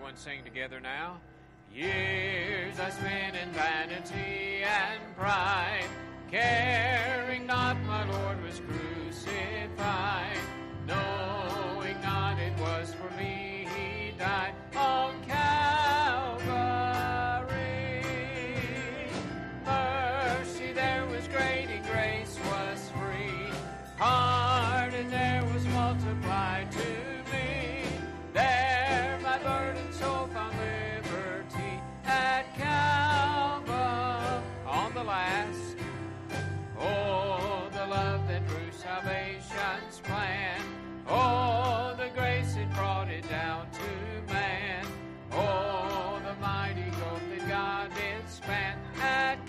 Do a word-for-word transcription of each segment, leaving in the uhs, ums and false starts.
Everyone sing together now. Years I spent in vanity and pride, caring not my Lord was crucified, knowing not it was for me he died on Calvary. Mercy there was great and grace was free, pardon there was multiplied to me. There my burden soul found liberty at Calvary. On the last, oh, the love that drew salvation's plan. Oh, the grace that brought it down to man. Oh, the mighty gulf that God did span at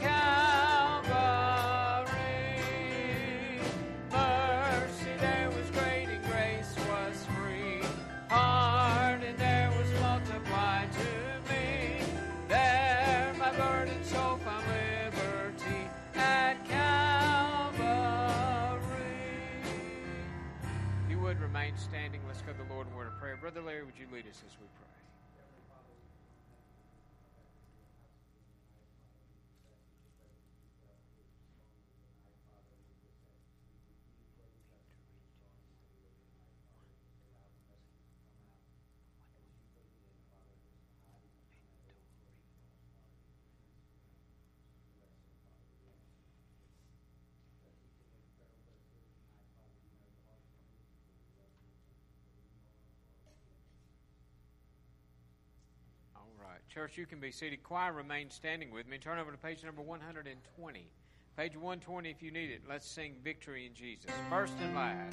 Calvary. Mercy there was great and grace was free, pardon there was multiplied to me. There my burden soul found liberty at Calvary. If you would remain standing, let's go to the Lord in word of prayer. Brother Larry, would you lead us as we pray? All right. Church, you can be seated. Choir, remain standing with me. Turn over to page number one hundred twenty. Page one twenty if you need it. Let's sing Victory in Jesus. First and last.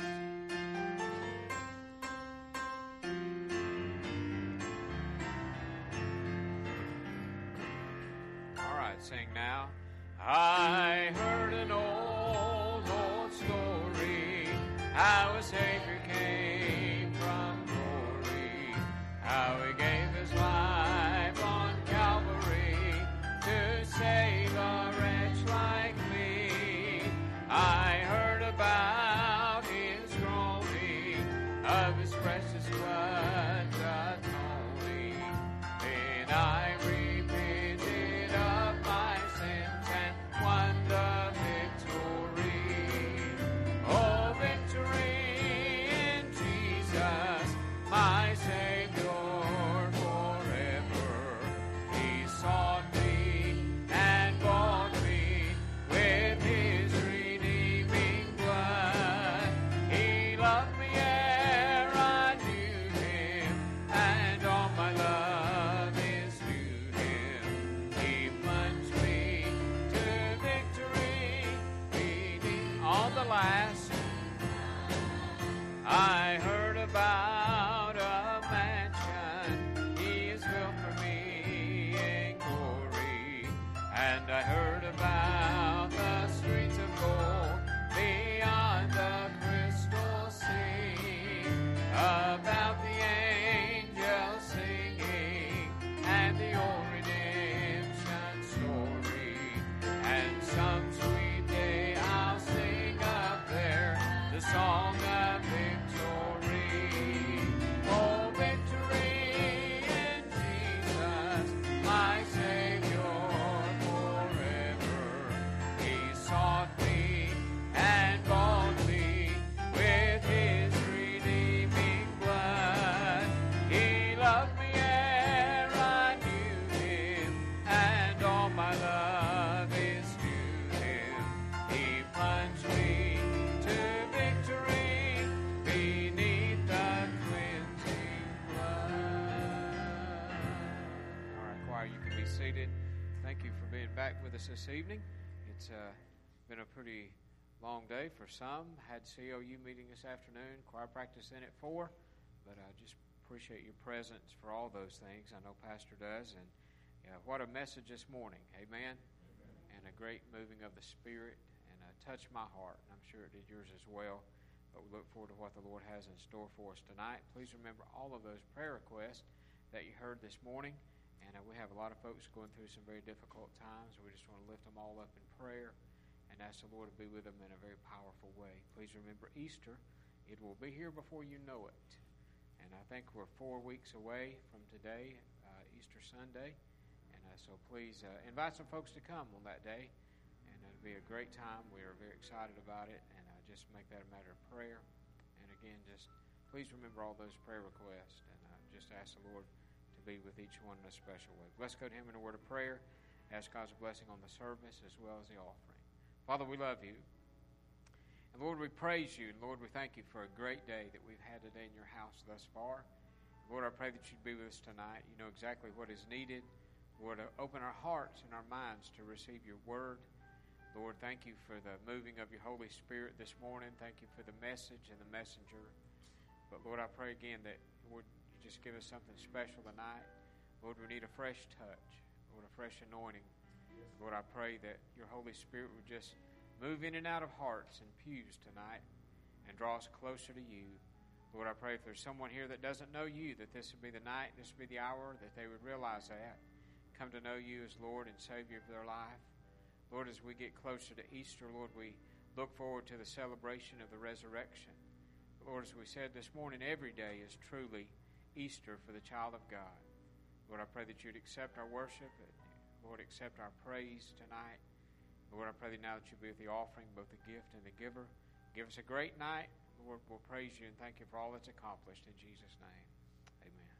All right, sing now. I heard an old, old story, how a Savior came from glory, how He gave His life on Calvary to save a wretch like me. I heard about His groaning, of His precious blood atoning. Then I repented of my sins and won the victory. Oh, victory in Jesus, my Savior forever. He sought me and bought me with His redeeming blood. He loved me ere I knew Him, and all my love is to Him. He plunged me to victory, beneath on the last. I heard about a mansion He has built for me in glory, and I heard about the streets of gold beyond the crystal sea, about the angels singing and the old redemption story, and some sweet day I'll sing up there the song of victory. Oh, victory in Jesus, my Savior forever. He sought me and bought me with His redeeming blood. He loved me ere I knew Him, and all my love is to Him. He plunged me to victory beneath the cleansing blood. All right, choir, you can be seated. Thank you for being back with us this evening. It's uh, been a pretty long day for some. Had C O U meeting this afternoon, choir practice in at four, but I just appreciate your presence for all those things. I know Pastor does, and yeah, what a message this morning. Amen. And a great moving of the Spirit, and uh, touched my heart, and I'm sure it did yours as well. But we look forward to what the Lord has in store for us tonight. Please remember all of those prayer requests that you heard this morning. And uh, we have a lot of folks going through some very difficult times. We just want to lift them all up in prayer and ask the Lord to be with them in a very powerful way. Please remember Easter. It will be here before you know it. And I think we're four weeks away from today, uh, Easter Sunday. And uh, so please uh, invite some folks to come on that day. And it'll be a great time. We are very excited about it. And uh, just make that a matter of prayer. And again, just please remember all those prayer requests. And uh, just ask the Lord to be with each one in a special way. Let's go to Him in a word of prayer. Ask God's blessing on the service as well as the offering. Father, we love you. And Lord, we praise you. And Lord, we thank you for a great day that we've had today in your house thus far. Lord, I pray that you'd be with us tonight. You know exactly what is needed. Lord, open our hearts and our minds to receive your word. Lord, thank you for the moving of your Holy Spirit this morning. Thank you for the message and the messenger. But Lord, I pray again that, Lord, you just give us something special tonight. Lord, we need a fresh touch. Lord, a fresh anointing. Lord, I pray that your Holy Spirit would just move in and out of hearts and pews tonight and draw us closer to you. Lord, I pray if there's someone here that doesn't know you, that this would be the night, this would be the hour, that they would realize that. Come to know you as Lord and Savior of their life. Lord, as we get closer to Easter, Lord, we look forward to the celebration of the resurrection. Lord, as we said this morning, every day is truly Easter for the child of God. Lord, I pray that you'd accept our worship. Lord, accept our praise tonight. Lord, I pray that now that you'll be with the offering, both the gift and the giver. Give us a great night. Lord, we'll praise you and thank you for all that's accomplished. In Jesus' name, amen.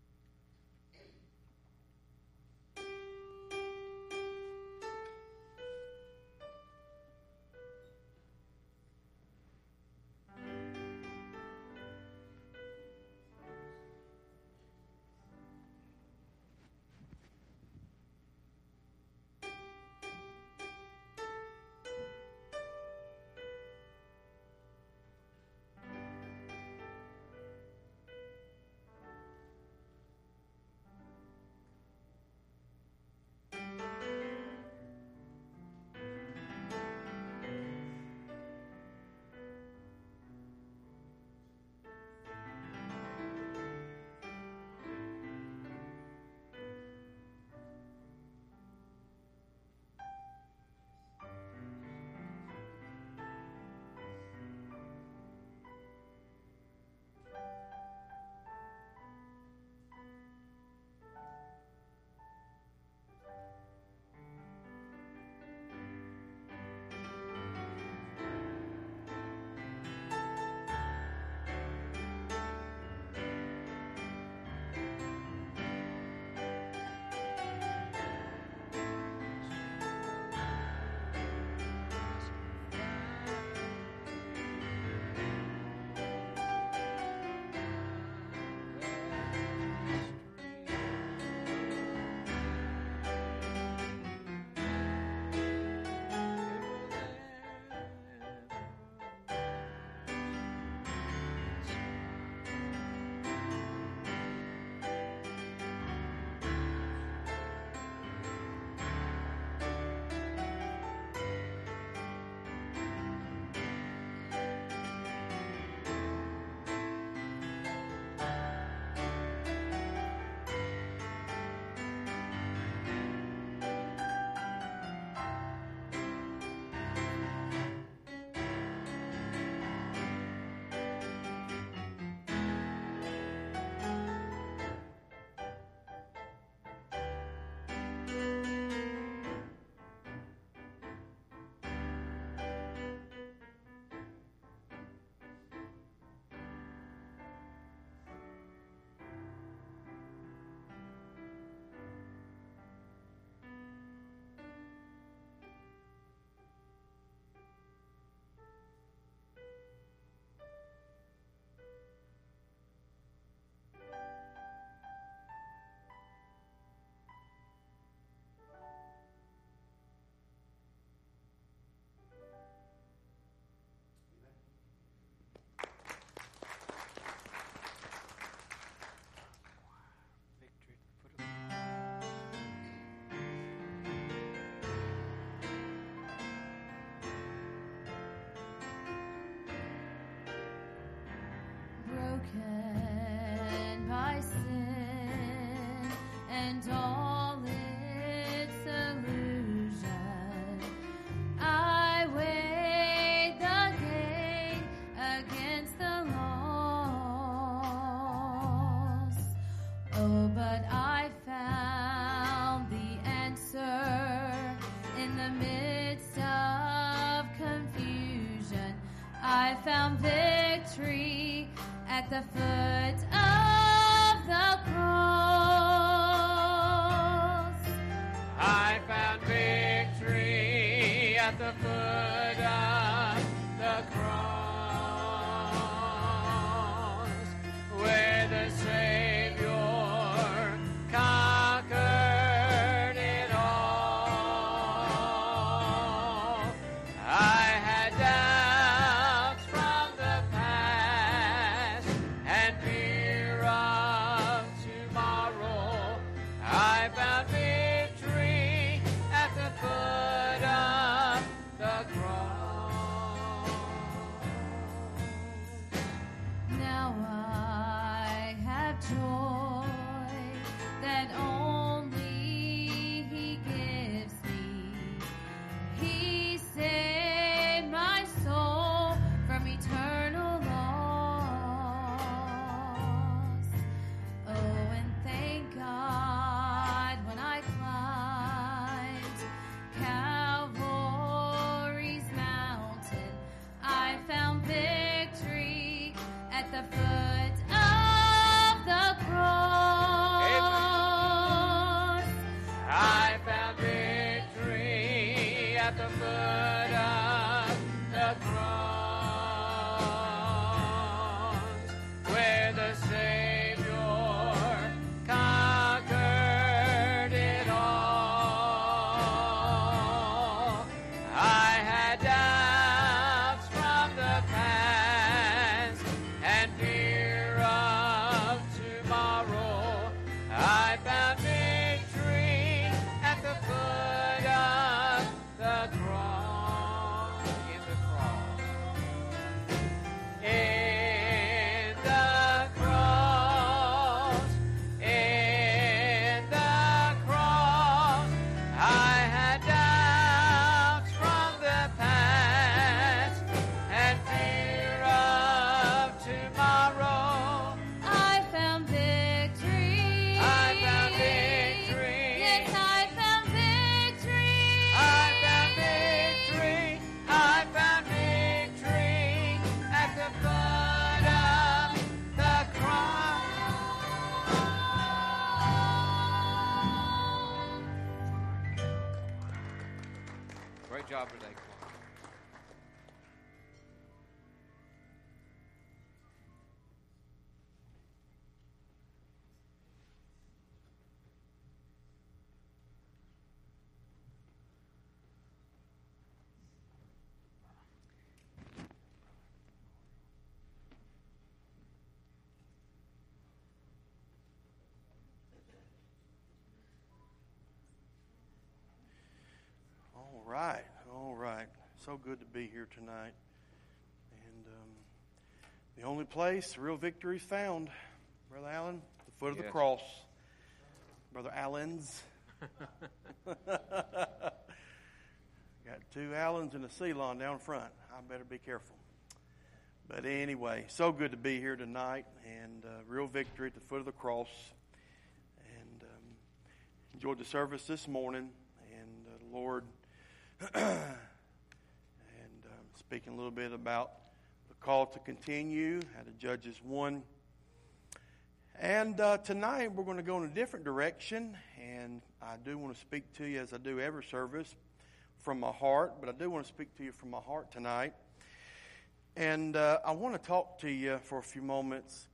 broken by sin and all its illusion. I weighed the gain against the loss. found victory at the foot of the cross. I found victory at the foot of the cross, where the Savior conquered it all. I had doubts from the past and fear of tomorrow. I found victory at the foot of the cross. Now I have joy that only He gives me. He saved my soul from eternal loss. Oh, and thank God when I climbed Calvary's mountain, I found victory at the foot of the cross. I found victory at the foot of the cross, where the Savior conquered it all. I had doubts from the past and fear of tomorrow. I found victory at the foot of the cross. In the cross. In the cross. In the cross. I had doubts from the past and fear of tomorrow. I found victory. I found victory. Yes, I found victory. I found victory. I found victory at the foot of the cross. Great job today, Clark. All right, all right. So good to be here tonight. And um, the only place real victory is found, Brother Allen, the foot of the Yes. cross. Brother Allen's. Got two Allens and a Ceylon down front. I better be careful. But anyway, so good to be here tonight, and uh, real victory at the foot of the cross. And um, enjoyed the service this morning, and uh, the Lord, and um, speaking a little bit about the call to continue out of Judges one. And uh, tonight we're going to go in a different direction, and I do want to speak to you, as I do every service, from my heart, but I do want to speak to you from my heart tonight. And uh, I want to talk to you for a few moments.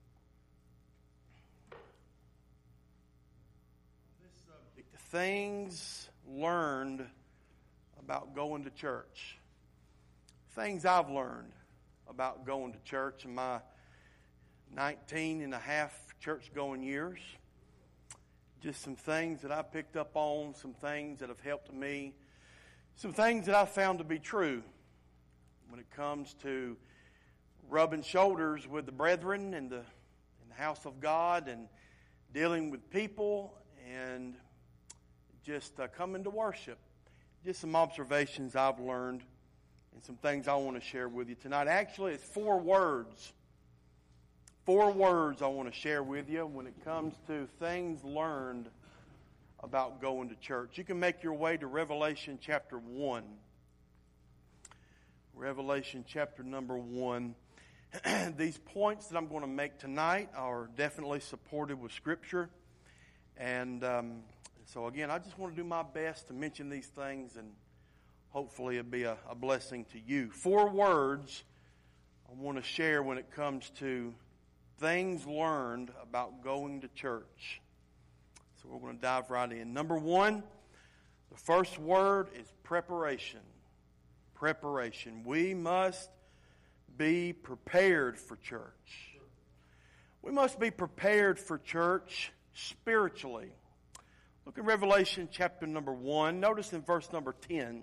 This subject, things learned about going to church. Things I've learned about going to church in my nineteen and a half church-going years. Just some things that I picked up on, some things that have helped me, some things that I've found to be true when it comes to rubbing shoulders with the brethren in the, in the house of God and dealing with people and just uh, coming to worship. Just some observations I've learned and some things I want to share with you tonight. Actually, it's four words. Four words I want to share with you when it comes to things learned about going to church. You can make your way to Revelation chapter one. Revelation chapter number one. These points that I'm going to make tonight are definitely supported with Scripture. And um, so, again, I just want to do my best to mention these things, and hopefully it'll be a, a blessing to you. Four words I want to share when it comes to things learned about going to church. So we're going to dive right in. Number one, the first word is preparation. Preparation. We must be prepared for church. We must be prepared for church spiritually. Look at Revelation chapter number one. Notice in verse number ten.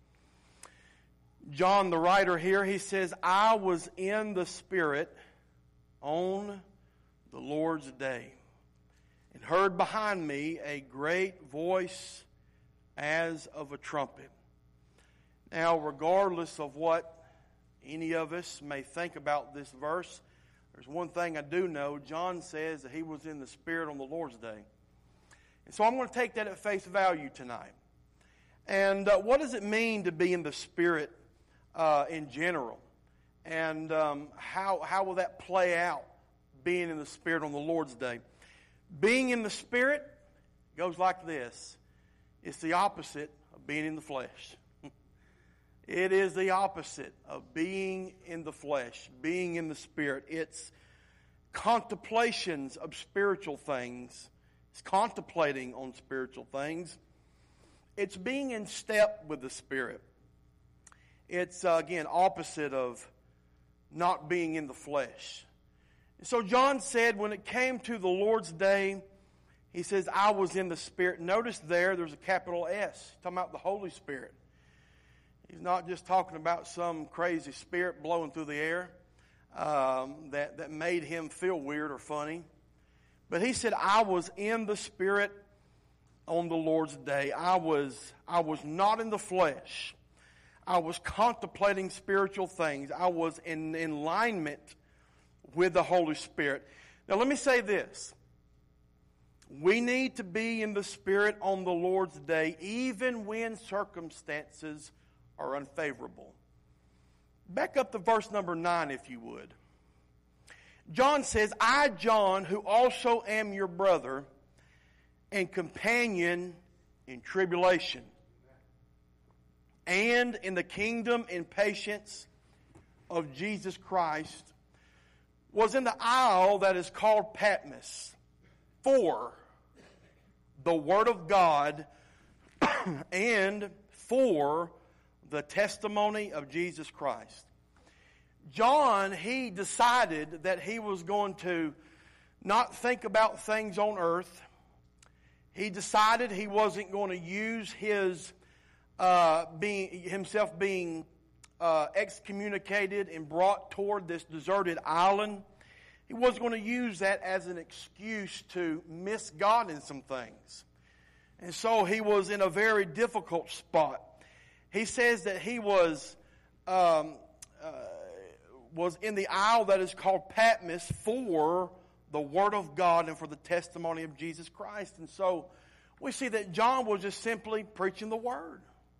John, the writer here, he says, I was in the Spirit on the Lord's day, and heard behind me a great voice as of a trumpet. Now, regardless of what any of us may think about this verse, there's one thing I do know. John says that he was in the Spirit on the Lord's day. And so I'm going to take that at face value tonight. And uh, what does it mean to be in the Spirit uh, in general? And um, how, how will that play out, being in the Spirit on the Lord's day? Being in the Spirit goes like this. It's the opposite of being in the flesh. It is the opposite of being in the flesh, being in the Spirit. It's contemplations of spiritual things. It's contemplating on spiritual things. It's being in step with the Spirit. It's, uh, again, opposite of not being in the flesh. And so John said when it came to the Lord's day, he says, I was in the Spirit. Notice there, there's a capital S. He's talking about the Holy Spirit. He's not just talking about some crazy spirit blowing through the air um, that, that made him feel weird or funny. But he said, I was in the Spirit on the Lord's day. I was, I was not in the flesh. I was contemplating spiritual things. I was in, in alignment with the Holy Spirit. Now let me say this. We need to be in the Spirit on the Lord's day even when circumstances are unfavorable. Back up to verse number nine, if you would. John says, I, John, who also am your brother and companion in tribulation and in the kingdom and patience of Jesus Christ, was in the isle that is called Patmos for the Word of God and for the testimony of Jesus Christ. John, he decided that he was going to not think about things on earth. He decided he wasn't going to use his uh, being himself being uh, excommunicated and brought toward this deserted island. He wasn't going to use that as an excuse to miss God in some things. And so he was in a very difficult spot. He says that he was um, uh, was in the isle that is called Patmos for the Word of God and for the testimony of Jesus Christ. And so we see that John was just simply preaching the Word.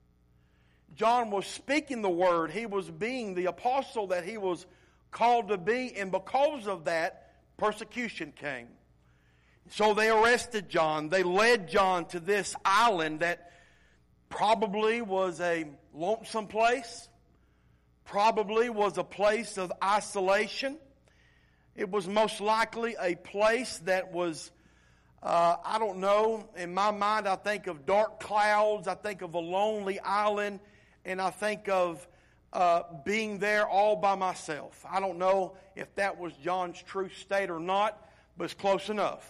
John was speaking the Word. He was being the apostle that he was called to be. And because of that, persecution came. So they arrested John. They led John to this island that probably was a lonesome place, probably was a place of isolation. It was most likely a place that was, uh, I don't know, in my mind I think of dark clouds, I think of a lonely island, and I think of uh, being there all by myself. I don't know if that was John's true state or not, but it's close enough.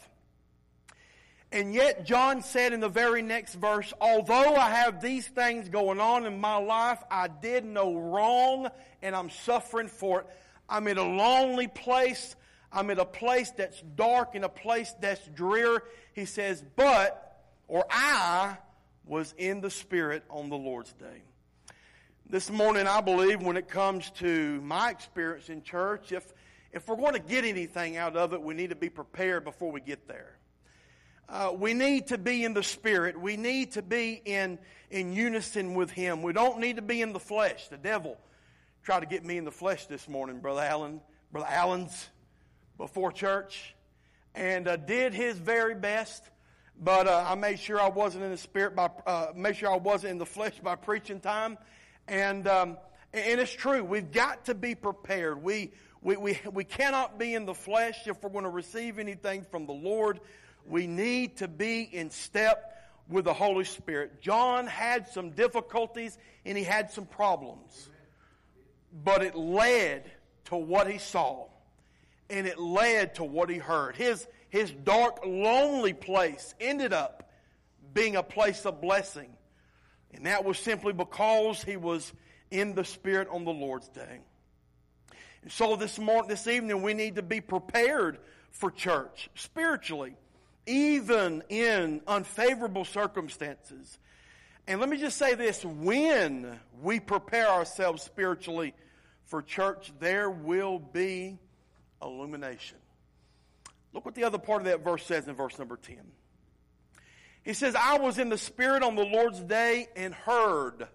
And yet John said in the very next verse, although I have these things going on in my life, I did no wrong and I'm suffering for it. I'm in a lonely place. I'm in a place that's dark and a place that's drear. He says, but, or I was in the Spirit on the Lord's day. This morning, I believe when it comes to my experience in church, if, if we're going to get anything out of it, we need to be prepared before we get there. Uh, we need to be in the Spirit. We need to be in, in unison with Him. We don't need to be in the flesh. The devil tried to get me in the flesh this morning, Brother Allen, Brother Allen's before church, and uh, did his very best. But uh, I made sure I wasn't in the spirit by uh, made sure I wasn't in the flesh by preaching time, and um, and it's true. We've got to be prepared. We we we we cannot be in the flesh if we're going to receive anything from the Lord. We need to be in step with the Holy Spirit. John had some difficulties and he had some problems, but it led to what he saw, and it led to what he heard. His His dark, lonely place ended up being a place of blessing. And that was simply because he was in the Spirit on the Lord's day. And so this morning, this evening, we need to be prepared for church spiritually, even in unfavorable circumstances. And let me just say this, when we prepare ourselves spiritually for church, there will be illumination. Look what the other part of that verse says in verse number ten. He says, I was in the Spirit on the Lord's day and heard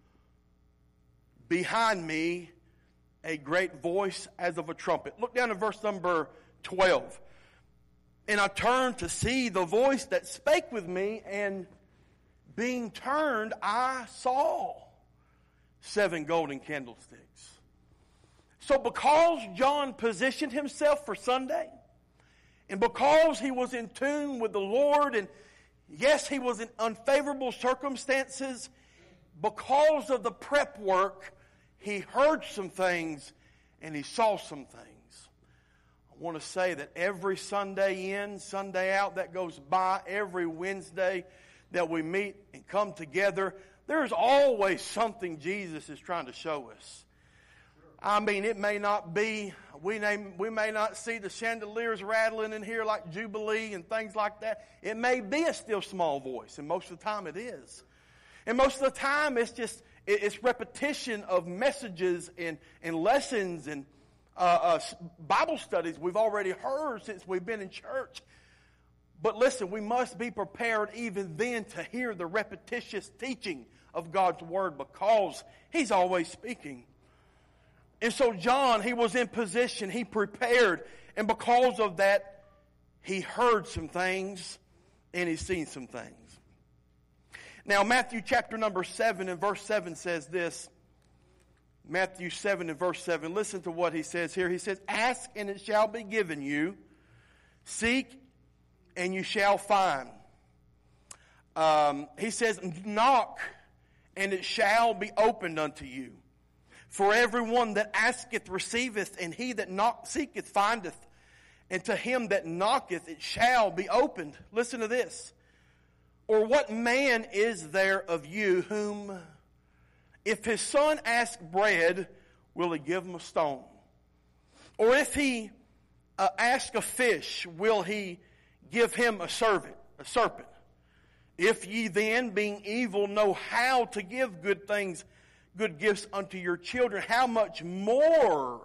behind me a great voice as of a trumpet. Look down at verse number twelve. And I turned to see the voice that spake with me, and being turned, I saw seven golden candlesticks. So because John positioned himself for Sunday, and because he was in tune with the Lord, and yes, he was in unfavorable circumstances, because of the prep work, he heard some things and he saw some things. I want to say that every Sunday in, Sunday out that goes by, every Wednesday that we meet and come together, there's always something Jesus is trying to show us. I mean, it may not be, we, name, we may not see the chandeliers rattling in here like Jubilee and things like that. It may be a still small voice, and most of the time it is. And most of the time it's just, it's repetition of messages and, and lessons and uh, uh, Bible studies we've already heard since we've been in church. But listen, we must be prepared even then to hear the repetitious teaching of God's Word, because He's always speaking. And so John, he was in position, he prepared, and because of that, he heard some things and he's seen some things. Now, Matthew chapter number seven and verse seven says this. Matthew seven and verse seven, listen to what he says here. He says, ask and it shall be given you, seek and you shall find. Um, he says, knock and it shall be opened unto you. For everyone that asketh receiveth, and he that knock, seeketh findeth, and to him that knocketh it shall be opened. Listen to this. Or what man is there of you whom, if his son ask bread, will he give him a stone? Or if he uh, ask a fish, will he give him a serpent? A serpent? If ye then, being evil, know how to give good things, good gifts unto your children, how much more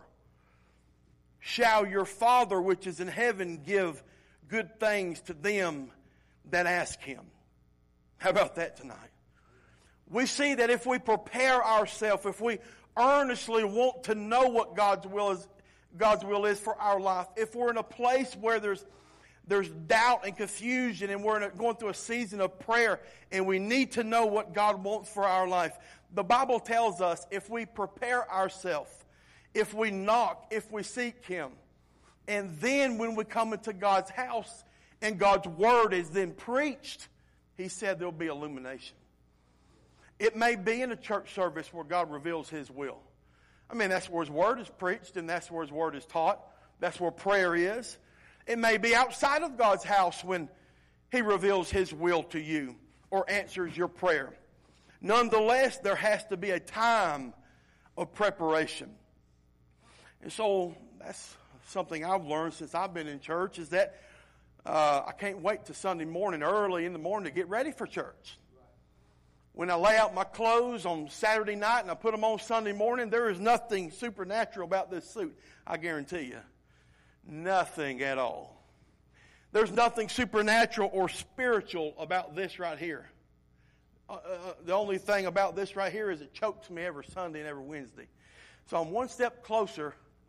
shall your Father which is in heaven give good things to them that ask Him? How about that tonight? We see that if we prepare ourselves, if we earnestly want to know what God's will is, God's will is for our life, if we're in a place where there's there's doubt and confusion, and we're in a, going through a season of prayer, and we need to know what God wants for our life, the Bible tells us if we prepare ourselves, if we knock, if we seek Him, and then when we come into God's house and God's Word is then preached, He said there'll be illumination. It may be in a church service where God reveals His will. I mean, that's where His Word is preached, and that's where His Word is taught. That's where prayer is. It may be outside of God's house when He reveals His will to you or answers your prayer. Nonetheless, there has to be a time of preparation. And so that's something I've learned since I've been in church, is that uh, I can't wait till Sunday morning, early in the morning, to get ready for church. When I lay out my clothes on Saturday night and I put them on Sunday morning, there is nothing supernatural about this suit, I guarantee you. Nothing at all. There's nothing supernatural or spiritual about this right here. Uh, uh, the only thing about this right here is it chokes me every Sunday and every Wednesday. So I'm one step closer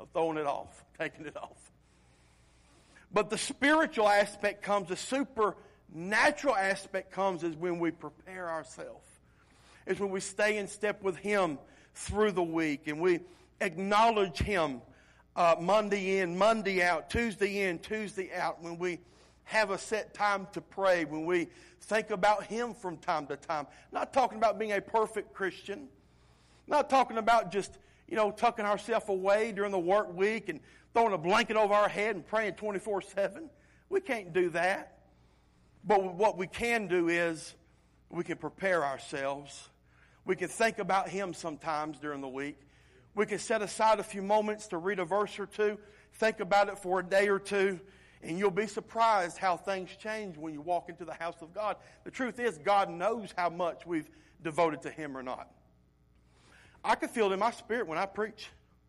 of throwing it off, taking it off. But the spiritual aspect comes, the supernatural aspect comes is when we prepare ourselves. It's when we stay in step with Him through the week and we acknowledge Him uh, Monday in, Monday out, Tuesday in, Tuesday out, when we have a set time to pray, when we think about Him from time to time. Not talking about being a perfect Christian. Not talking about just, you know, tucking ourselves away during the work week and throwing a blanket over our head and praying twenty-four seven. We can't do that. But what we can do is we can prepare ourselves. We can think about Him sometimes during the week. We can set aside a few moments to read a verse or two, think about it for a day or two, and you'll be surprised how things change when you walk into the house of God. The truth is, God knows how much we've devoted to Him or not. I can feel it in my spirit when I preach.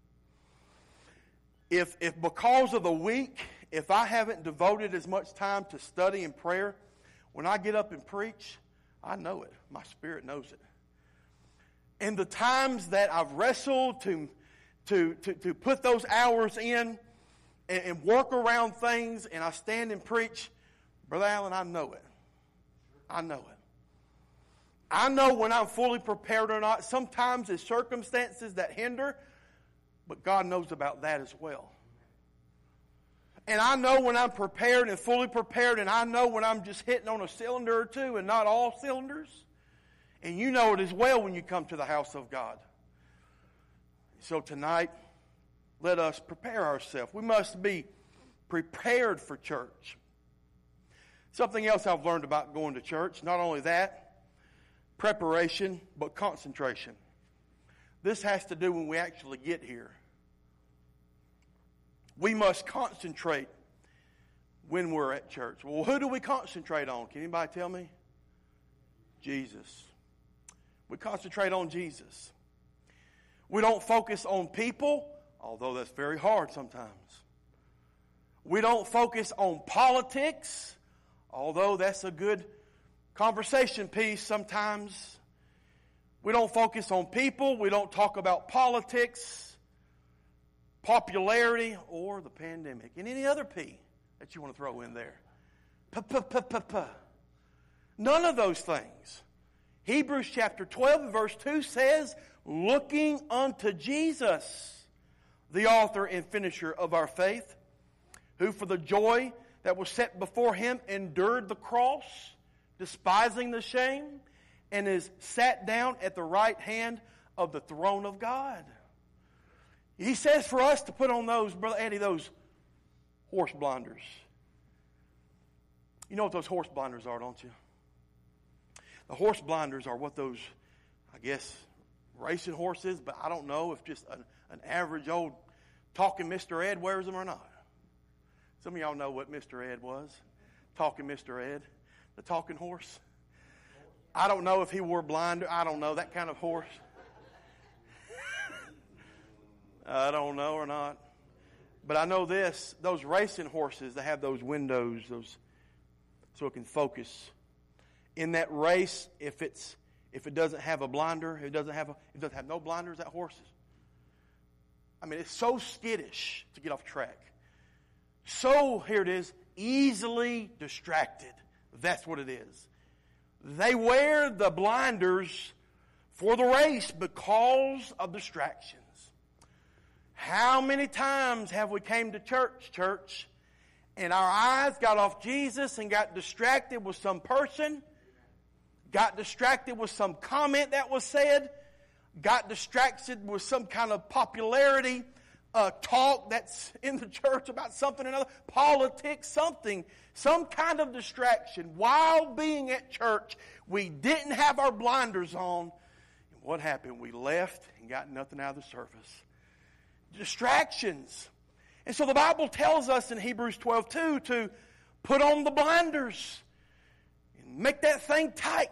If, if because of the week, if I haven't devoted as much time to study and prayer, when I get up and preach, I know it. My spirit knows it. And the times that I've wrestled to, to, to, to put those hours in and, and work around things, and I stand and preach, Brother Allen, I know it. I know it. I know when I'm fully prepared or not. Sometimes it's circumstances that hinder, but God knows about that as well. And I know when I'm prepared and fully prepared, and I know when I'm just hitting on a cylinder or two and not all cylinders. And you know it as well when you come to the house of God. So tonight, let us prepare ourselves. We must be prepared for church. Something else I've learned about going to church, not only that, preparation, but concentration. This has to do when we actually get here. We must concentrate when we're at church. Well, who do we concentrate on? Can anybody tell me? Jesus. We concentrate on Jesus. We don't focus on people, although that's very hard sometimes. We don't focus on politics, although that's a good conversation piece sometimes. We don't focus on people. We don't talk about politics, popularity, or the pandemic, and any other P that you want to throw in there. P-p-p-p-p. None of those things. Hebrews chapter twelve and verse two says, looking unto Jesus, the author and finisher of our faith, who for the joy that was set before Him endured the cross, despising the shame, and is sat down at the right hand of the throne of God. He says for us to put on those, Brother Eddie, those horse blinders. You know what those horse blinders are, don't you? The horse blinders are what those, I guess, racing horses, but I don't know if just an, an average old talking Mister Ed wears them or not. Some of y'all know what Mister Ed was. Talking Mister Ed. The talking horse. I don't know if he wore blinder. I don't know. That kind of horse. I don't know or not. But I know this. Those racing horses, they have those windows, those so it can focus. In that race, if it's if it doesn't have a blinder, if it doesn't have a, it doesn't have no blinders, that horse is. I mean, it's so skittish to get off track. So, here it is, easily distracted. That's what it is. They wear the blinders for the race because of distractions. How many times have we came to church, church, and our eyes got off Jesus and got distracted with some person, got distracted with some comment that was said, got distracted with some kind of popularity uh, talk that's in the church about something or another, politics, something, some kind of distraction. While being at church, we didn't have our blinders on. And what happened? We left and got nothing out of the service. Distractions. And so the Bible tells us in Hebrews twelve two to put on the blinders and make that thing tight.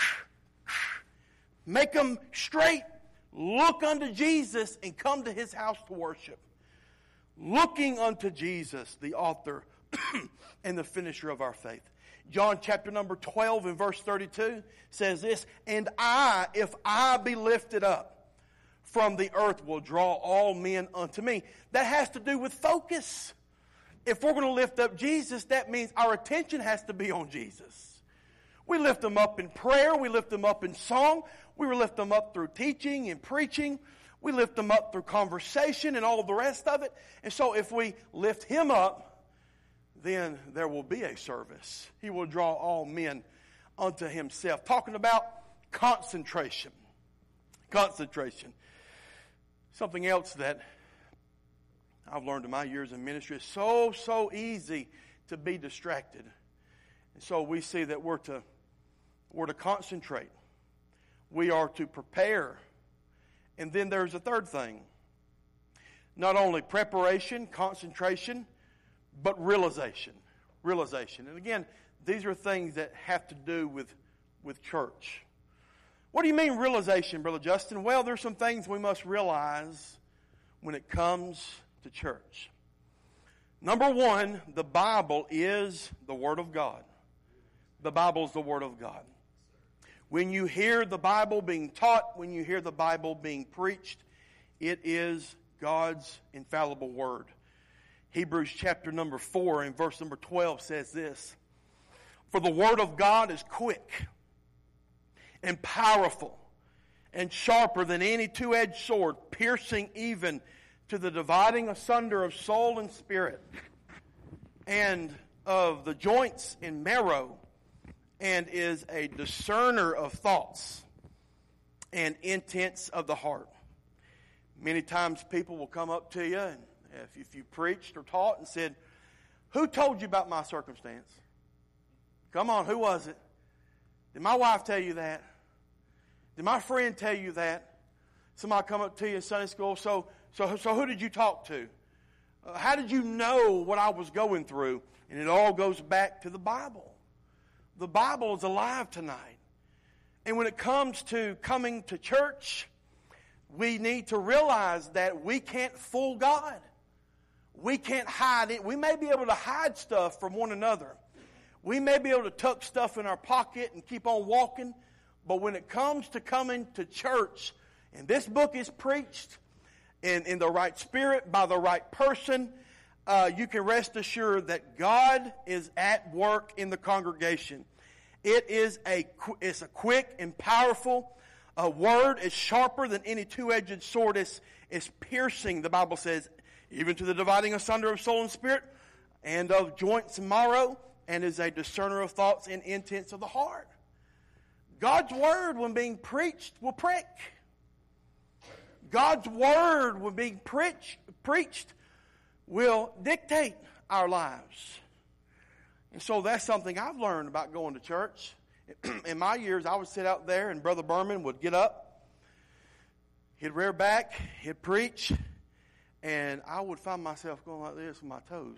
Make them straight. Look unto Jesus and come to His house to worship. Looking unto Jesus, the author and the finisher of our faith. John chapter number twelve and verse thirty-two says this, and I, if I be lifted up from the earth will draw all men unto me. That has to do with focus. If we're going to lift up Jesus, that means our attention has to be on Jesus. We lift him up in prayer. We lift him up in song. We lift him up through teaching and preaching. We lift him up through conversation and all of the rest of it. And so if we lift him up, then there will be a service. He will draw all men unto himself. Talking about concentration. Concentration. Something else that I've learned in my years in ministry is so, so easy to be distracted. And so we see that we're to, we're to concentrate. We are to prepare. And then there's a third thing. Not only preparation, concentration, but realization. Realization. And again, these are things that have to do with, with church. What do you mean realization, Brother Justin? Well, there's some things we must realize when it comes to church. Number one, the Bible is the Word of God. The Bible is the Word of God. When you hear the Bible being taught, when you hear the Bible being preached, it is God's infallible Word. Hebrews chapter number four and verse number twelve says this: For the Word of God is quick and powerful and sharper than any two-edged sword, piercing even to the dividing asunder of soul and spirit, and of the joints and marrow, and is a discerner of thoughts and intents of the heart. Many times people will come up to you, and if, if you preached or taught and said, who told you about my circumstance? Come on, who was it? Did my wife tell you that? Did my friend tell you that? Somebody come up to you in Sunday school, so so so who did you talk to? Uh, how did you know what I was going through? And it all goes back to the Bible. The Bible is alive tonight. And when it comes to coming to church, we need to realize that we can't fool God. We can't hide it. We may be able to hide stuff from one another. We may be able to tuck stuff in our pocket and keep on walking. But when it comes to coming to church, and this book is preached in, in the right spirit, by the right person, uh, you can rest assured that God is at work in the congregation. It is a, it's a quick and powerful uh, word. It's sharper than any two-edged sword. It's, it's piercing, the Bible says, even to the dividing asunder of soul and spirit, and of joints and marrow, and is a discerner of thoughts and intents of the heart. God's word, when being preached, will prick. God's word, when being preach, preached, will dictate our lives. And so that's something I've learned about going to church. In my years, I would sit out there and Brother Berman would get up. He'd rear back, he'd preach, and I would find myself going like this with my toes.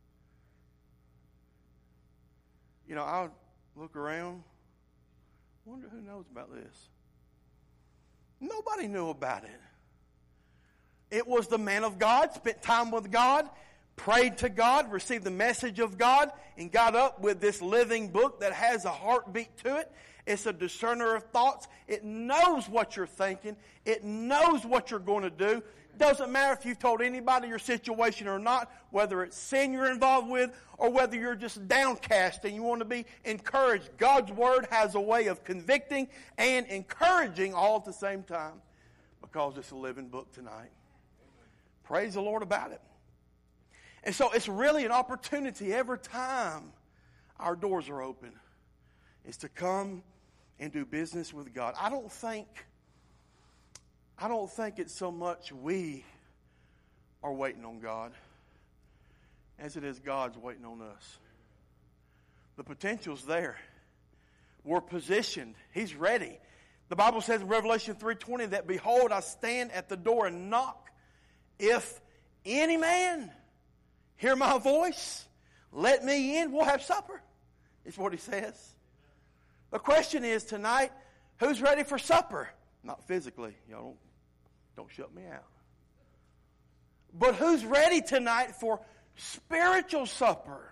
You know, I would look around. Wonder who knows about this. Nobody knew about it. It was the man of God, spent time with God, prayed to God, received the message of God, and got up with this living book that has a heartbeat to it. It's a discerner of thoughts. It knows what you're thinking. It knows what you're going to do. Doesn't matter if you've told anybody your situation or not, whether it's sin you're involved with or whether you're just downcast and you want to be encouraged. God's Word has a way of convicting and encouraging all at the same time because it's a living book tonight. Praise the Lord about it. And so it's really an opportunity every time our doors are open is to come and do business with God. I don't think I don't think it's so much we are waiting on God as it is God's waiting on us. The potential's there. We're positioned. He's ready. The Bible says in Revelation three twenty that, behold, I stand at the door and knock. If any man hear my voice, let me in, we'll have supper. Is what he says. The question is tonight, who's ready for supper? Not physically. Y'all don't Don't shut me out. But who's ready tonight for spiritual supper?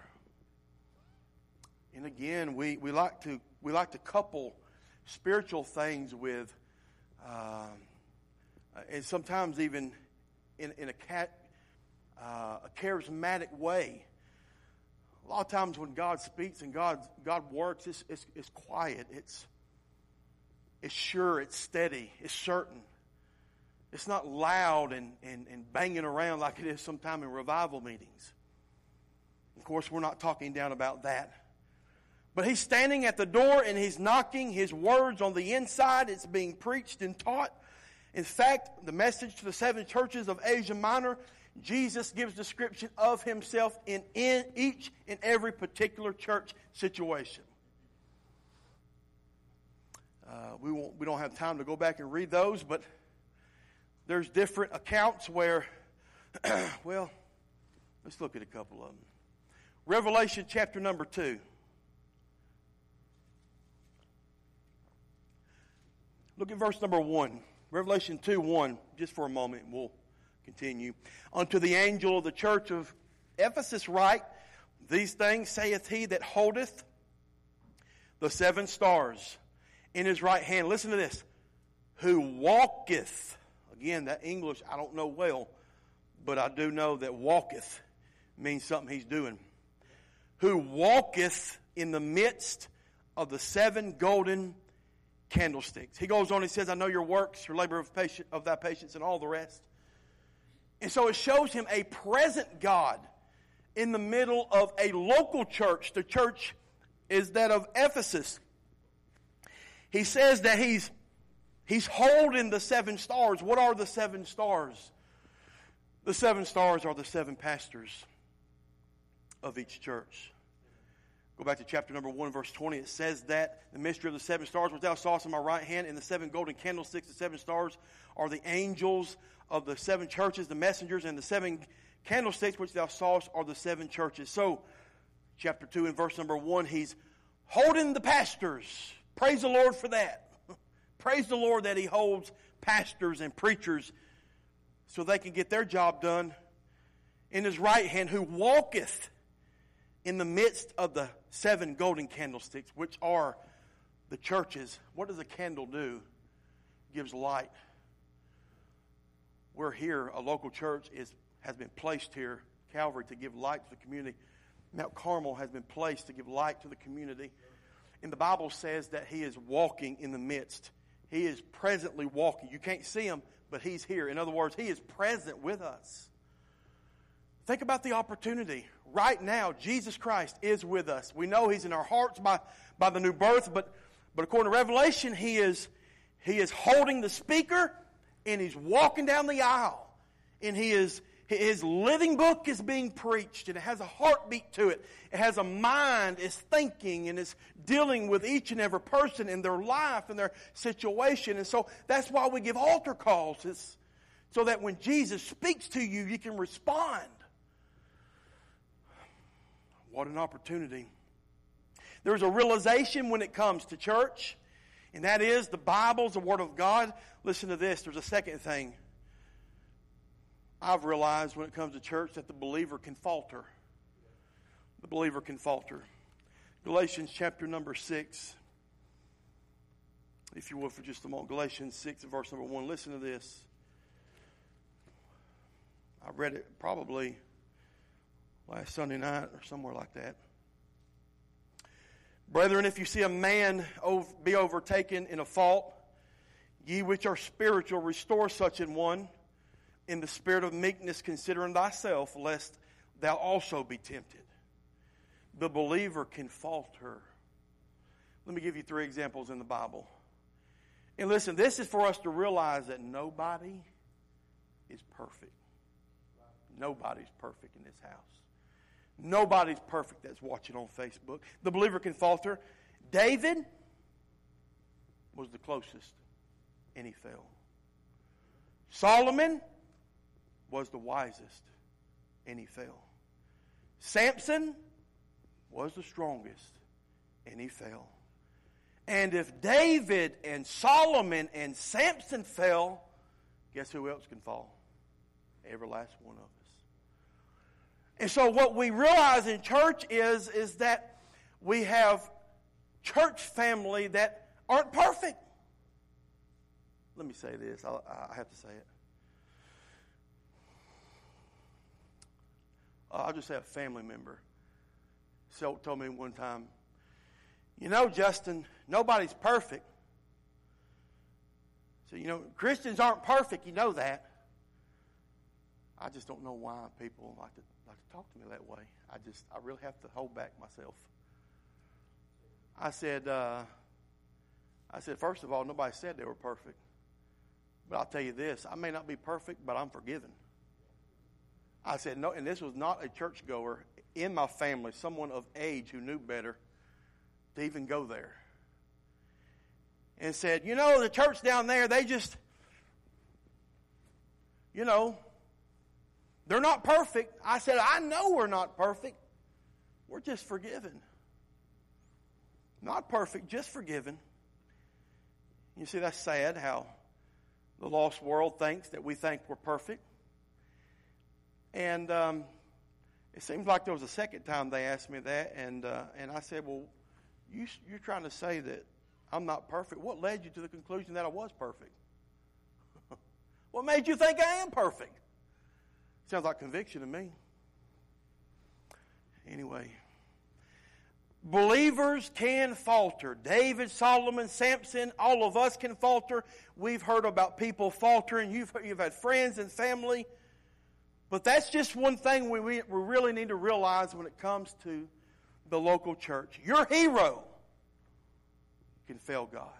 And again, we, we like to we like to couple spiritual things with um, uh, and sometimes even in, in a, cat, uh, a charismatic way. A lot of times when God speaks and God God works, it's, it's, it's quiet. It's, it's sure. It's steady. It's certain. It's not loud and, and, and banging around like it is sometime in revival meetings. Of course, we're not talking down about that. But he's standing at the door and he's knocking. His words on the inside. It's being preached and taught. In fact, the message to the seven churches of Asia Minor, Jesus gives description of himself in, in each and every particular church situation. Uh, we won't, we don't have time to go back and read those, but there's different accounts where, well, let's look at a couple of them. Revelation chapter number two. Look at verse number one. Revelation two, one, just for a moment, and we'll continue. Unto the angel of the church of Ephesus write, these things saith he that holdeth the seven stars in his right hand. Listen to this. Who walketh. Again, that English I don't know well, but I do know that walketh means something he's doing. Who walketh in the midst of the seven golden candlesticks. He goes on, he says, I know your works, your labor of, patient, of thy patience, and all the rest. And so it shows him a present God in the middle of a local church. The church is that of Ephesus. He says that he's He's holding the seven stars. What are the seven stars? The seven stars are the seven pastors of each church. Go back to chapter number one, verse twenty. It says that the mystery of the seven stars which thou sawest in my right hand, and the seven golden candlesticks, the seven stars are the angels of the seven churches, the messengers, and the seven candlesticks which thou sawest are the seven churches. So, chapter two and verse number one, he's holding the pastors. Praise the Lord for that. Praise the Lord that he holds pastors and preachers so they can get their job done in his right hand, who walketh in the midst of the seven golden candlesticks, which are the churches. What does a candle do? It gives light. We're here, a local church is has been placed here, Calvary, to give light to the community. Mount Carmel has been placed to give light to the community. And the Bible says that he is walking in the midst. He is presently walking. You can't see him, but he's here. In other words, he is present with us. Think about the opportunity. Right now, Jesus Christ is with us. We know he's in our hearts by, by the new birth, but, but according to Revelation, he is, he is holding the speaker and he's walking down the aisle. And he is his living book is being preached, and it has a heartbeat to it. It has a mind, it's thinking, and it's dealing with each and every person in their life and their situation. And so that's why we give altar calls. It's so that when Jesus speaks to you, you can respond. What an opportunity. There's a realization when it comes to church, and that is the Bible's the Word of God. Listen to this. There's a second thing. I've realized when it comes to church that the believer can falter. The believer can falter. Galatians chapter number six. If you will, for just a moment. Galatians six and verse number one. Listen to this. I read it probably last Sunday night or somewhere like that. Brethren, if you see a man be overtaken in a fault, ye which are spiritual, restore such an one in the spirit of meekness, considering thyself, lest thou also be tempted. The believer can falter. Let me give you three examples in the Bible. And listen, this is for us to realize that nobody is perfect. Nobody's perfect in this house. Nobody's perfect that's watching on Facebook. The believer can falter. David was the closest, and he fell. Solomon was the wisest, and he fell. Samson was the strongest, and he fell. And if David and Solomon and Samson fell, guess who else can fall? Every last one of us. And so what we realize in church is, is that we have church family that aren't perfect. let me say this. I, I have to say it. Uh, I'll just say a family member so told me one time, you know, Justin, nobody's perfect. So, you know, Christians aren't perfect. You know that. I just don't know why people like to like to talk to me that way. I just, I really have to hold back myself. I said, uh, I said, first of all, nobody said they were perfect. But I'll tell you this, I may not be perfect, but I'm forgiven. I said, no, and this was not a churchgoer in my family, someone of age who knew better to even go there. And said, you know, the church down there, they just, you know, they're not perfect. I said, I know we're not perfect. We're just forgiven. Not perfect, just forgiven. You see, that's sad how the lost world thinks that we think we're perfect. And um, it seems like there was a second time they asked me that, and uh, and I said, well, you, you're trying to say that I'm not perfect. What led you to the conclusion that I was perfect? What made you think I am perfect? Sounds like conviction to me. Anyway, believers can falter. David, Solomon, Samson, all of us can falter. We've heard about people faltering. You've, you've had friends and family. But that's just one thing we, we, we really need to realize when it comes to the local church. Your hero can fail God.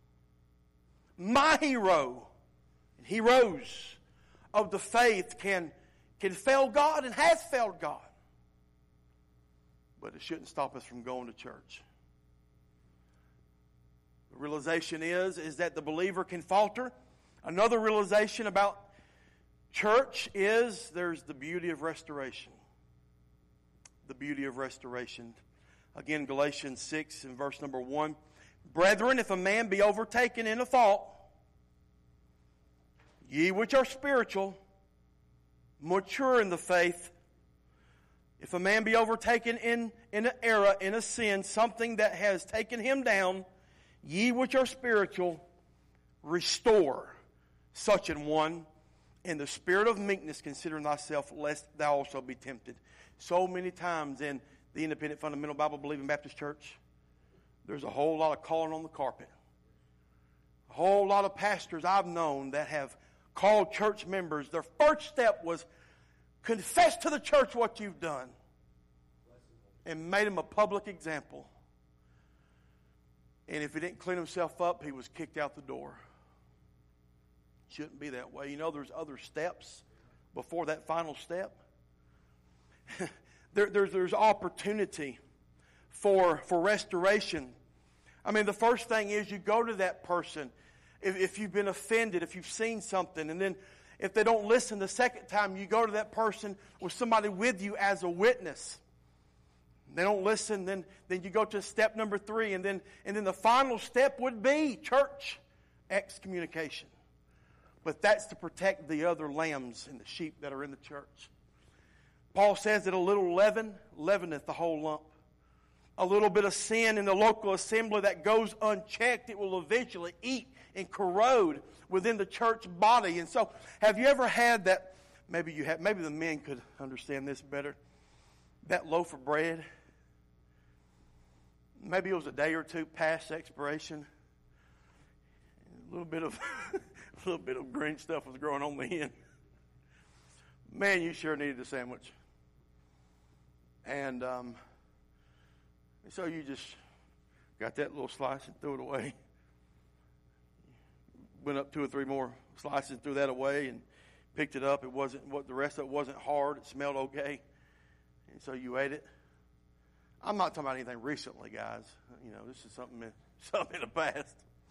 My hero, heroes of the faith can, can fail God and has failed God. But it shouldn't stop us from going to church. The realization is, is that the believer can falter. Another realization about church is there's the beauty of restoration. The beauty of restoration. Again, Galatians six and verse number one. Brethren, if a man be overtaken in a fault, ye which are spiritual, mature in the faith. If a man be overtaken in, in an error, in a sin, something that has taken him down, ye which are spiritual, restore such an one in the spirit of meekness, considering thyself, lest thou also be tempted. So many times in the Independent Fundamental Bible Believing Baptist Church, there's a whole lot of calling on the carpet. A whole lot of pastors I've known that have called church members. Their first step was confess to the church what you've done and made him a public example. And if he didn't clean himself up, he was kicked out the door. Shouldn't be that way. You know, there's other steps before that final step. there, there's, there's opportunity for, for restoration. I mean, the first thing is you go to that person. If, if you've been offended, if you've seen something, and then if they don't listen the second time, you go to that person with somebody with you as a witness. They don't listen, then, then you go to step number three, and then, and then the final step would be church excommunication. But that's to protect the other lambs and the sheep that are in the church. Paul says that a little leaven leaveneth the whole lump. A little bit of sin in the local assembly that goes unchecked, it will eventually eat and corrode within the church body. And so, have you ever had that, maybe you have, maybe the men could understand this better, that loaf of bread, maybe it was a day or two past expiration, a little bit of a little bit of green stuff was growing on the end. Man, you sure needed a sandwich. And um, so you just got that little slice and threw it away. Went up two or three more slices and threw that away and picked it up. It wasn't what the rest of it wasn't hard. It smelled okay. And so you ate it. I'm not talking about anything recently, guys. You know, this is something in, something in the past.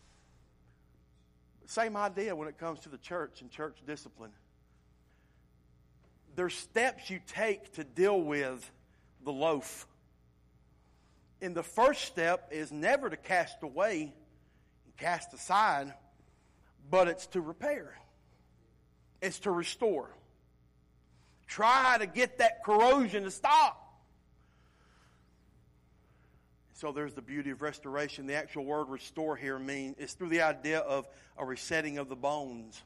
Same idea when it comes to the church and church discipline. There's steps you take to deal with the loaf. And the first step is never to cast away and cast aside, but it's to repair. It's to restore. Try to get that corrosion to stop. So there's the beauty of restoration. The actual word restore here means it's through the idea of a resetting of the bones.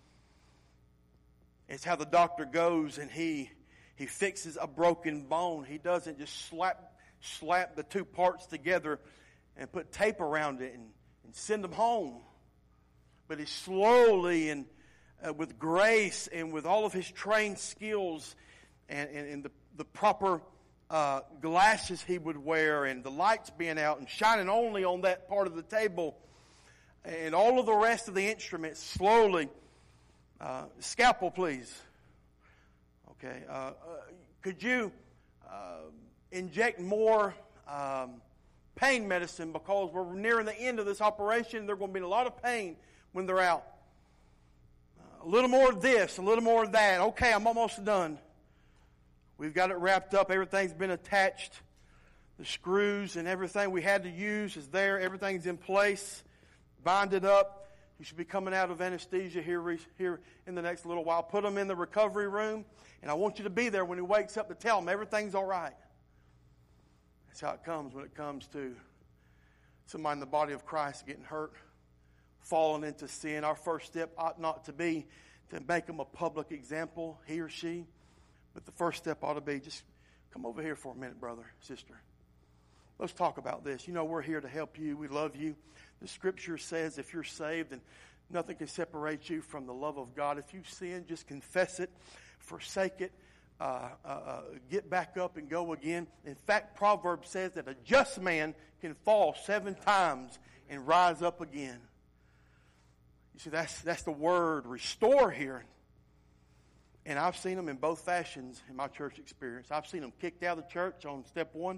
It's how the doctor goes and he he fixes a broken bone. He doesn't just slap slap the two parts together and put tape around it and, and send them home. But he slowly and uh, with grace and with all of his trained skills and, and, and the, the proper uh, glasses he would wear and the lights being out and shining only on that part of the table and all of the rest of the instruments slowly. Uh, scalpel, please. Okay. Uh, uh, could you uh, inject more um, pain medicine because we're nearing the end of this operation. There's going to be a lot of pain when they're out. Uh, a little more of this, a little more of that. Okay, I'm almost done. We've got it wrapped up. Everything's been attached. The screws and everything we had to use is there. Everything's in place. Bind it up. You should be coming out of anesthesia here, here in the next little while. Put him in the recovery room, and I want you to be there when he wakes up to tell him everything's all right. That's how it comes when it comes to somebody in the body of Christ getting hurt, falling into sin. Our first step ought not to be to make him a public example, he or she, but the first step ought to be just come over here for a minute, brother, sister. Let's talk about this. You know, we're here to help you. We love you. The Scripture says if you're saved, then nothing can separate you from the love of God. If you sin, just confess it, forsake it, uh, uh, uh, get back up and go again. In fact, Proverbs says that a just man can fall seven times and rise up again. You see, that's that's the word restore here. And I've seen them in both fashions in my church experience. I've seen them kicked out of the church on step one.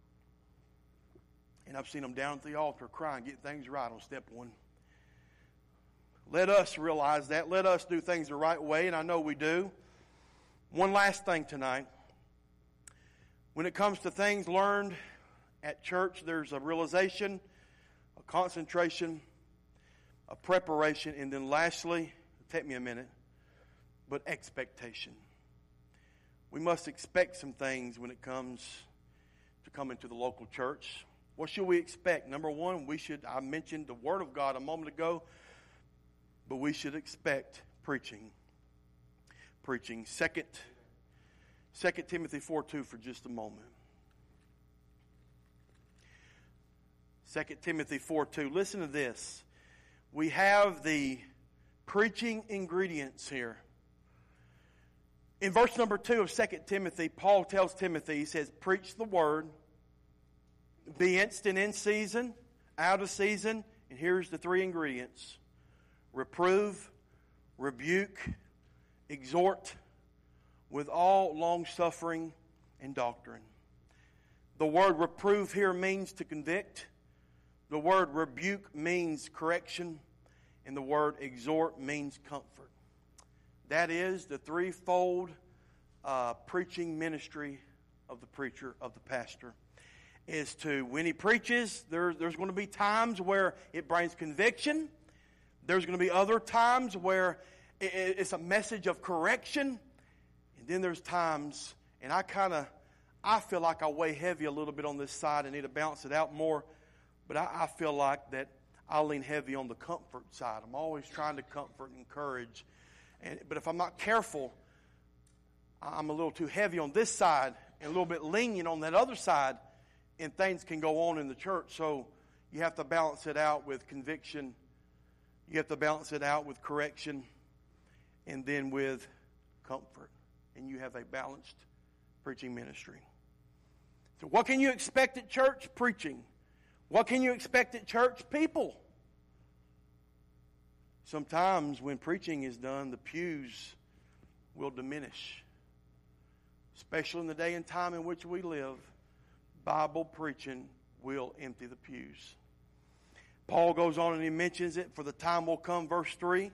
And I've seen them down at the altar crying, get things right on step one. Let us realize that. Let us do things the right way, and I know we do. One last thing tonight. When it comes to things learned at church, there's a realization, a concentration, a preparation, and then lastly, it'll take me a minute, but expectation. We must expect some things when it comes to coming to the local church. What should we expect? Number one, we should, I mentioned the Word of God a moment ago, but we should expect preaching. Preaching. Second, Second Timothy four two for just a moment. Second Timothy four two. Listen to this. We have the preaching ingredients here. In verse number two of Second Timothy, Paul tells Timothy, he says, preach the Word. Be instant in season, out of season, and here's the three ingredients. Reprove, rebuke, exhort with all long-suffering and doctrine. The word reprove here means to convict. The word rebuke means correction. And the word exhort means comfort. That is the threefold uh, preaching ministry of the preacher, of the pastor. Is to, when he preaches, there, there's going to be times where it brings conviction. There's going to be other times where it, it's a message of correction. And then there's times, and I kind of, I feel like I weigh heavy a little bit on this side and need to balance it out more. But I, I feel like that I lean heavy on the comfort side. I'm always trying to comfort and encourage. And, but if I'm not careful, I'm a little too heavy on this side and a little bit lenient on that other side. And things can go on in the church, so you have to balance it out with conviction. You have to balance it out with correction, and then with comfort. And you have a balanced preaching ministry. So what can you expect at church? Preaching. What can you expect at church? People. Sometimes when preaching is done, the pews will diminish. Especially in the day and time in which we live. Bible preaching will empty the pews. Paul goes on and he mentions it. For the time will come, verse three,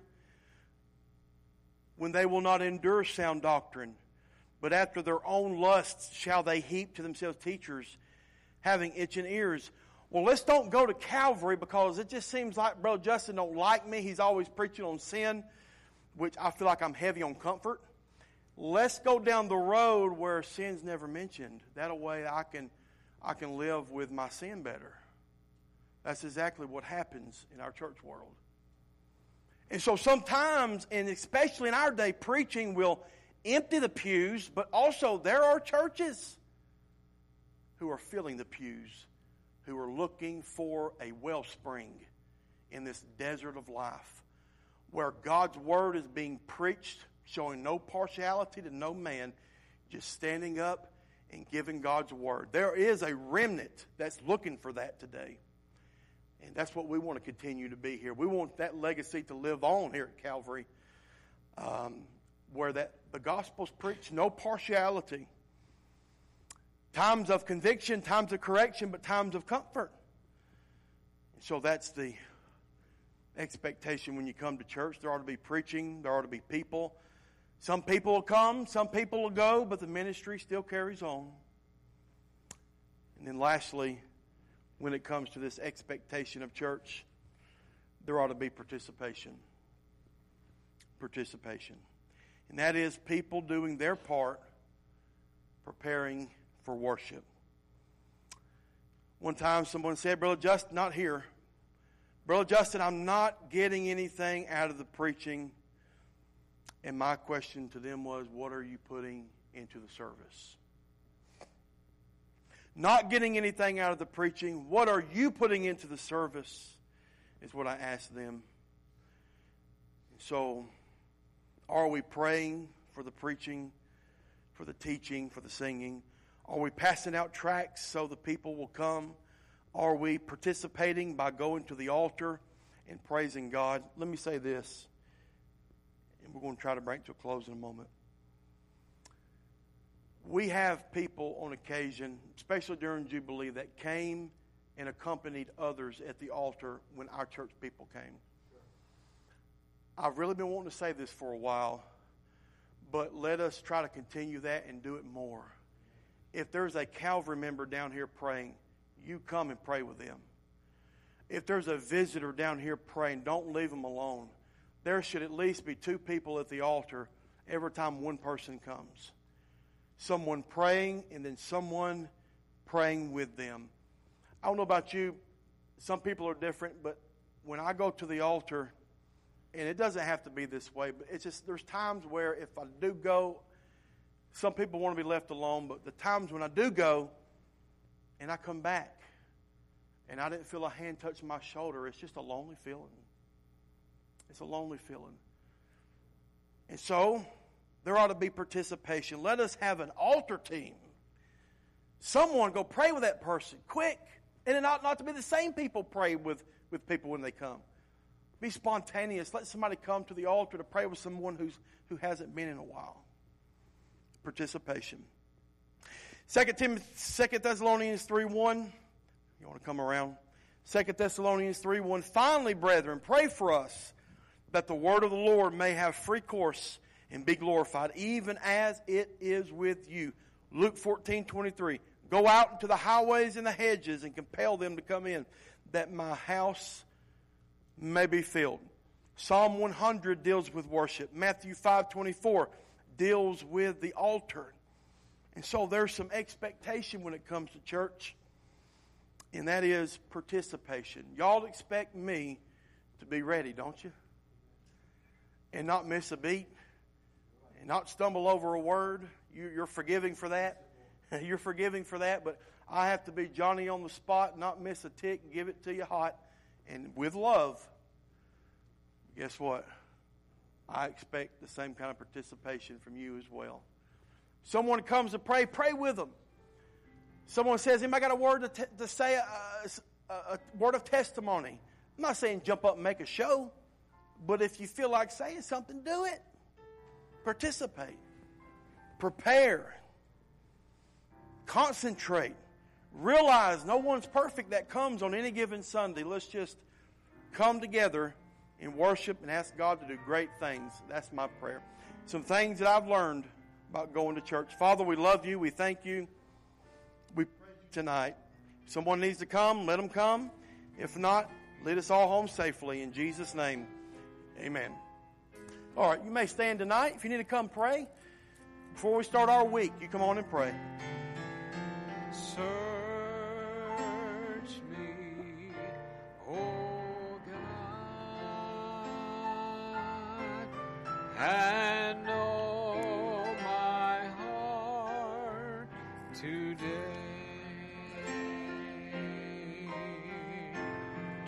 when they will not endure sound doctrine, but after their own lusts shall they heap to themselves teachers, having itching ears. Well, let's don't go to Calvary because it just seems like Brother Justin don't like me. He's always preaching on sin, which I feel like I'm heavy on comfort. Let's go down the road where sin's never mentioned. That way I can I can live with my sin better. That's exactly what happens in our church world. And so sometimes, and especially in our day, preaching will empty the pews, but also there are churches who are filling the pews, who are looking for a wellspring in this desert of life, where God's word is being preached, showing no partiality to no man, just standing up and giving God's word. There is a remnant that's looking for that today. And that's what we want to continue to be here. We want that legacy to live on here at Calvary, um, where that the gospel's preached, no partiality. Times of conviction, times of correction, but times of comfort. And so that's the expectation when you come to church. There ought to be preaching. There ought to be people. Some people will come, some people will go, but the ministry still carries on. And then lastly, when it comes to this expectation of church, there ought to be participation. Participation. And that is people doing their part, preparing for worship. One time someone said, Brother Justin, not here. Brother Justin, I'm not getting anything out of the preaching. And my question to them was, what are you putting into the service? Not getting anything out of the preaching, what are you putting into the service is what I asked them. So, are we praying for the preaching, for the teaching, for the singing? Are we passing out tracts so the people will come? Are we participating by going to the altar and praising God? Let me say this, and we're going to try to bring it to a close in a moment. We have people on occasion, especially during Jubilee, that came and accompanied others at the altar when our church people came. I've really been wanting to say this for a while, but let us try to continue that and do it more. If there's a Calvary member down here praying, you come and pray with them. If there's a visitor down here praying, don't leave them alone. There should at least be two people at the altar every time one person comes. Someone praying and then someone praying with them. I don't know about you. Some people are different, but when I go to the altar, and it doesn't have to be this way, but it's just there's times where if I do go, some people want to be left alone, but the times when I do go and I come back and I didn't feel a hand touch my shoulder, it's just a lonely feeling. It's a lonely feeling. And so there ought to be participation. Let us have an altar team. Someone go pray with that person, quick. And it ought not to be the same people pray with, with people when they come. Be spontaneous. Let somebody come to the altar to pray with someone who's, who hasn't been in a while. Participation. Second Timothy, Second Thessalonians three one. You want to come around? Second Thessalonians three one. Finally, brethren, pray for us that the word of the Lord may have free course and be glorified, even as it is with you. Luke fourteen twenty-three. Go out into the highways and the hedges and compel them to come in, that my house may be filled. Psalm one hundred deals with worship. Matthew five twenty-four deals with the altar. And so there's some expectation when it comes to church, and that is participation. Y'all expect me to be ready, don't you? And not miss a beat. And not stumble over a word. You, you're forgiving for that. You're forgiving for that. But I have to be Johnny on the spot, not miss a tick, and give it to you hot. And with love, guess what? I expect the same kind of participation from you as well. Someone comes to pray, pray with them. Someone says, anybody got a word to, t- to say, a, a, a word of testimony? I'm not saying jump up and make a show. But if you feel like saying something, do it. Participate. Prepare. Concentrate. Realize no one's perfect that comes on any given Sunday. Let's just come together and worship and ask God to do great things. That's my prayer. Some things that I've learned about going to church. Father, we love you. We thank you. We pray tonight. If someone needs to come, let them come. If not, lead us all home safely. In Jesus' name, amen. All right, you may stand tonight. If you need to come pray, before we start our week, you come on and pray. Sir.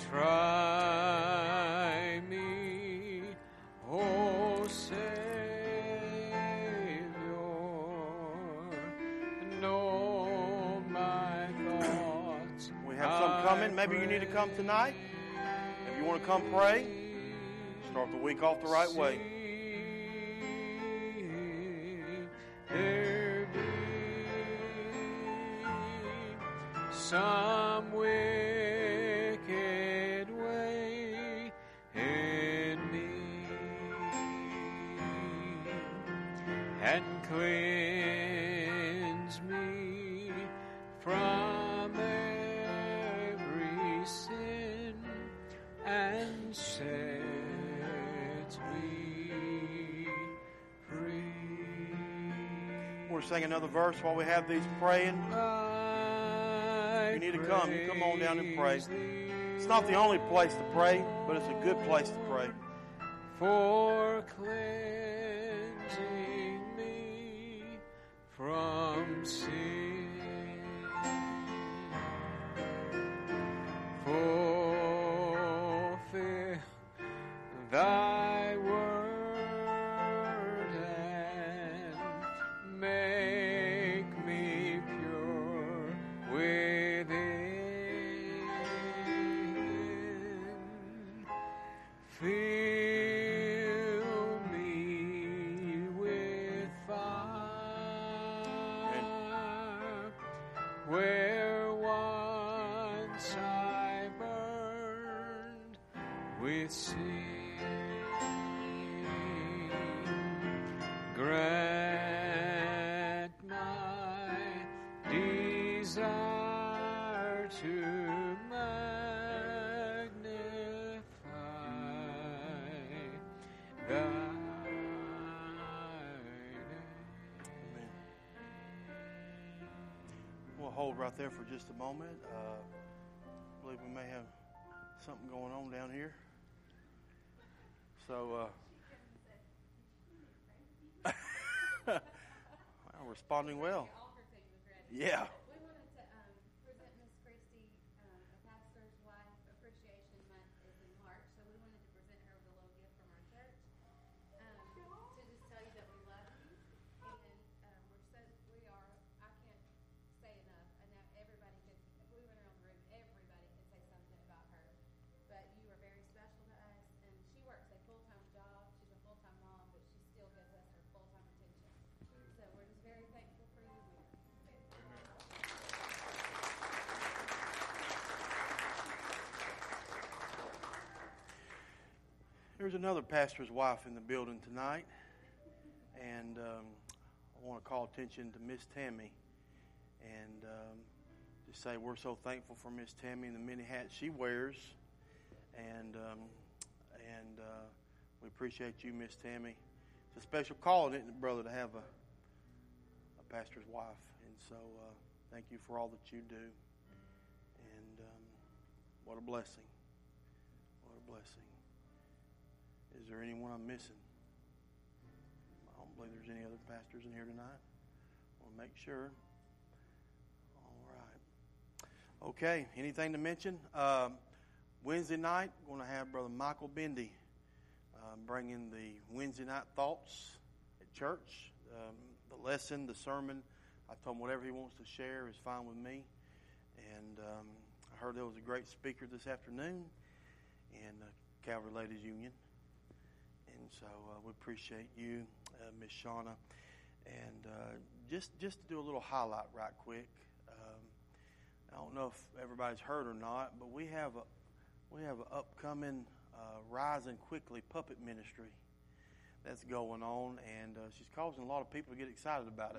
Try me, O Savior, know my thoughts. We have some coming. Maybe you need to come tonight. If you want to come pray, start the week off the right way. There be some wicked way in me, and cleanse me from every sin, and set me free. We're singing another verse while we have these praying. You need to come. You come on down and pray. It's not the only place to pray, but it's a good place to pray. For cleansing me from sin, fulfill thy word and make me pure within. Fill me with fire where once I burned with sin. Grant my desire to magnify thy name. Amen. We'll hold right there for just a moment. Uh, I believe we may have something going on down here. So, uh, well, responding well. Yeah. We wanted to um, present Miss Christie, um, a pastor's wife. Appreciation Month is in March, so we wanted to present her with a little gift from our church um, to just tell you that we love you, and um, we're so we are. I can't say enough. I know everybody could. If we went around the room, everybody could say something about her. But you are very special to us, and she works a full time job. She's a full time mom, but she still gives us her full time attention. So we're just very thankful for you. There's another pastor's wife in the building tonight, and um, I want to call attention to Miss Tammy, and um, just say we're so thankful for Miss Tammy and the many hats she wears, and um, and uh, we appreciate you, Miss Tammy. It's a special calling, isn't it, brother, to have a a pastor's wife, and so uh, thank you for all that you do, and um, what a blessing, what a blessing. Is there anyone I'm missing? I don't believe there's any other pastors in here tonight. I want to make sure. All right. Okay, anything to mention? Um, Wednesday night, we're going to have Brother Michael Bendy uh, bringing the Wednesday night thoughts at church. Um, the lesson, the sermon, I told him whatever he wants to share is fine with me. And um, I heard there was a great speaker this afternoon in uh, Calvary Ladies Union. And so uh, we appreciate you, uh, Miss Shauna. And uh, just just to do a little highlight right quick. Um, I don't know if everybody's heard or not, but we have a we have an upcoming uh, Rising Quickly puppet ministry that's going on, and uh, she's causing a lot of people to get excited about it.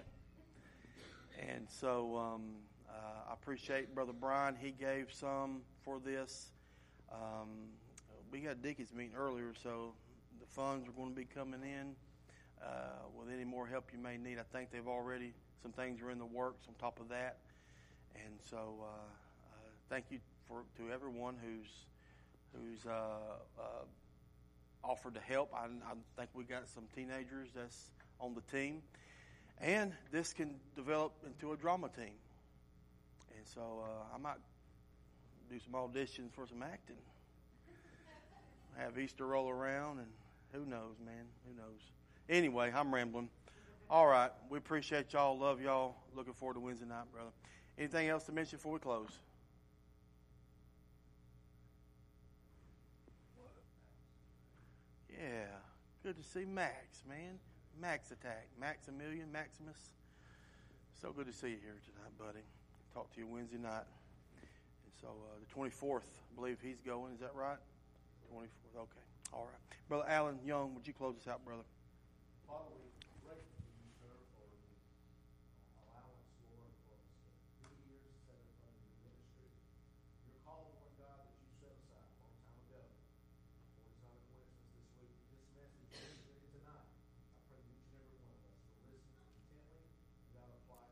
And so um, uh, I appreciate Brother Brian. He gave some for this. Um, we had a deacons meeting earlier, so the funds are going to be coming in uh, with any more help you may need. I think they've already, some things are in the works on top of that. And so uh, uh, thank you for to everyone who's who's uh, uh, offered to help. I, I think we got some teenagers that's on the team. And this can develop into a drama team. And so uh, I might do some auditions for some acting. have Easter roll around, and who knows, man? Who knows? Anyway, I'm rambling. All right. We appreciate y'all. Love y'all. Looking forward to Wednesday night, brother. Anything else to mention before we close? Yeah. Good to see Max, man. Max Attack. Maximilian, Maximus. So good to see you here tonight, buddy. Talk to you Wednesday night. And so uh, the twenty-fourth, I believe he's going. Is that right? twenty-fourth. Okay. All right. Brother Alan Young, would you close us out, brother?